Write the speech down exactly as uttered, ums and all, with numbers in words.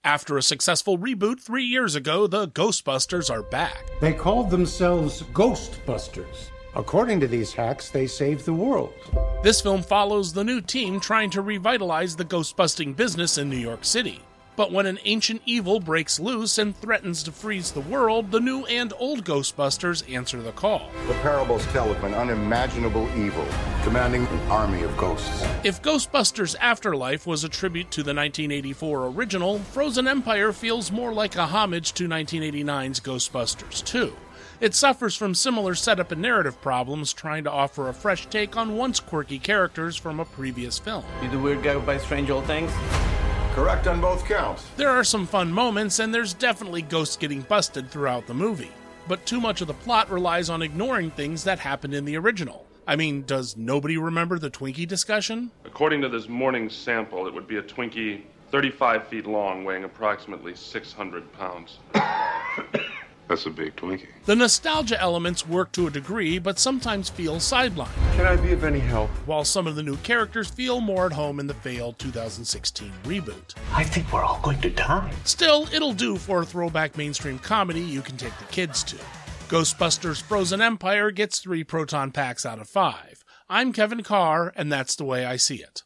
After a successful reboot three years ago, the Ghostbusters are back. They called themselves Ghostbusters. According to these hacks, they saved the world. This film follows the new team trying to revitalize the ghostbusting business in New York City. But when an ancient evil breaks loose and threatens to freeze the world, the new and old Ghostbusters answer the call. The parables tell of an unimaginable evil commanding an army of ghosts. If Ghostbusters Afterlife was a tribute to the nineteen eighty-four original, Frozen Empire feels more like a homage to nineteen eighty-nine's Ghostbusters two. It suffers from similar setup and narrative problems, trying to offer a fresh take on once quirky characters from a previous film. You the weird guy who buys strange old things? Correct on both counts. There are some fun moments, and there's definitely ghosts getting busted throughout the movie. But too much of the plot relies on ignoring things that happened in the original. I mean, does nobody remember the Twinkie discussion? According to this morning's sample, it would be a Twinkie thirty-five feet long, weighing approximately six hundred pounds. That's a big Twinkie. The nostalgia elements work to a degree, but sometimes feel sidelined. Can I be of any help? While some of the new characters feel more at home in the failed two thousand sixteen reboot. I think we're all going to die. Still, it'll do for a throwback mainstream comedy you can take the kids to. Ghostbusters Frozen Empire gets three proton packs out of five. I'm Kevin Carr, and that's the way I see it.